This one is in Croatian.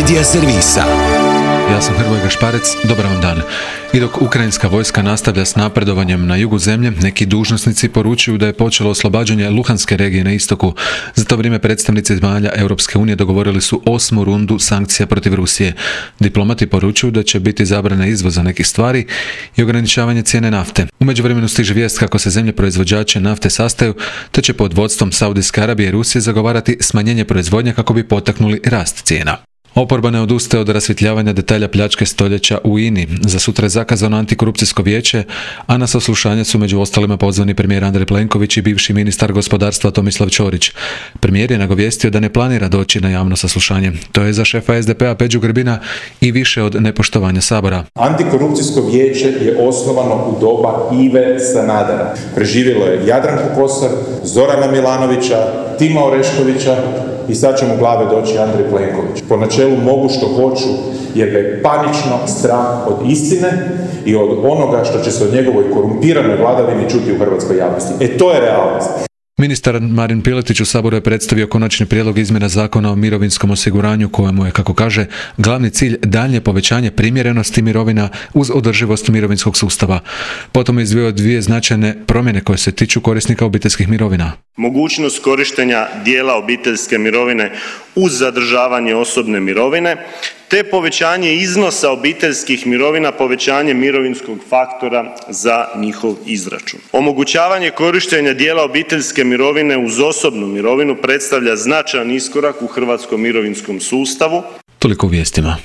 Medija servisa. Ja sam Hrvoje Gašparec, dobar vam dan. I dok ukrajinska vojska nastavlja s napredovanjem na jugu zemlje, neki dužnosnici poručuju da je počelo oslobađanje Luhanske regije na istoku. Za to vrijeme predstavnici zemalja Europske unije dogovorili su 8. rundu sankcija protiv Rusije. Diplomati poručuju da će biti zabrana izvoza nekih stvari i ograničavanje cijene nafte. U međuvremenu stiže vijest kako se zemlje proizvođače nafte sastaju, te će pod vodstvom Saudijske Arabije i Rusije zagovarati smanjenje proizvodnje kako bi potaknuli rast cijena. Oporba ne odustaje od rasvjetljavanja detalja pljačke stoljeća u INA-i. Za sutra je zakazano antikorupcijsko vijeće, a na saslušanje su među ostalima pozvani premijer Andrej Plenković i bivši ministar gospodarstva Tomislav Ćorić. Premijer je nagovijestio da ne planira doći na javno saslušanje. To je za šefa SDP-a Peđu Grbina i više od nepoštovanja Sabora. Antikorupcijsko vijeće je osnovano u doba Ive Sanadera. Preživjelo je Jadranku Kosor, Zorana Milanovića, Tima Oreškovića i sad će mu glave doći Andrej Plenković. Po načelu mogu što hoću, jer ga je panično strah od istine i od onoga što će se od njegovoj korumpiranoj vladavini čuti u hrvatskoj javnosti. To je realnost. Ministar Marin Piletić u Saboru je predstavio konačni prijedlog izmjena zakona o mirovinskom osiguranju kojemu je, kako kaže, glavni cilj daljnje povećanje primjerenosti mirovina uz održivost mirovinskog sustava. Potom je izdvojio 2 značajne promjene koje se tiču korisnika obiteljskih mirovina. Mogućnost korištenja dijela obiteljske mirovine uz zadržavanje osobne mirovine, te povećanje iznosa obiteljskih mirovina, povećanje mirovinskog faktora za njihov izračun. Omogućavanje korištenja dijela obiteljske mirovine uz osobnu mirovinu predstavlja značajan iskorak u hrvatskom mirovinskom sustavu. Toliko u vijestima.